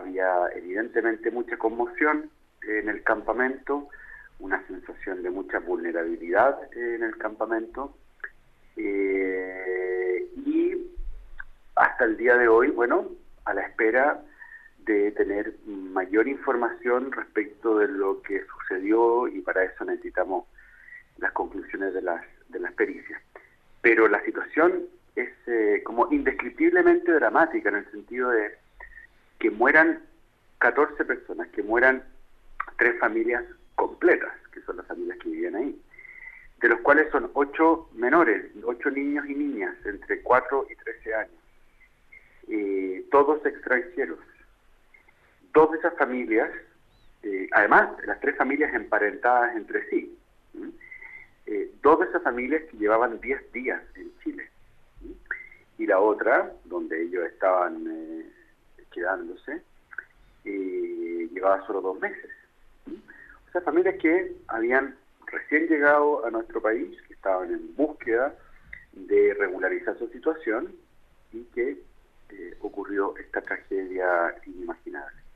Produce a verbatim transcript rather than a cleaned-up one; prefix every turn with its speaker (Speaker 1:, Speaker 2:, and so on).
Speaker 1: había evidentemente mucha conmoción en el campamento, una sensación de mucha vulnerabilidad en el campamento, eh, y hasta el día de hoy, bueno, a la espera de tener mayor información respecto de lo que sucedió, y para eso necesitamos las conclusiones de las, de las pericias. Pero la situación es eh, como indescriptiblemente dramática, en el sentido de que mueran catorce personas, que mueran tres familias completas, que son las familias que vivían ahí, de los cuales son ocho menores, ocho niños y niñas, entre cuatro y trece años, eh, todos extranjeros. Dos de esas familias, eh, además, las tres familias emparentadas entre sí, ¿sí? Eh, dos de esas familias que llevaban diez días en Chile, ¿sí? Y la otra, donde ellos estaban eh, quedándose, eh, llevaba solo dos meses. ¿Sí? O sea, familias que habían recién llegado a nuestro país, que estaban en búsqueda de regularizar su situación, y que eh, ocurrió esta tragedia inimaginable.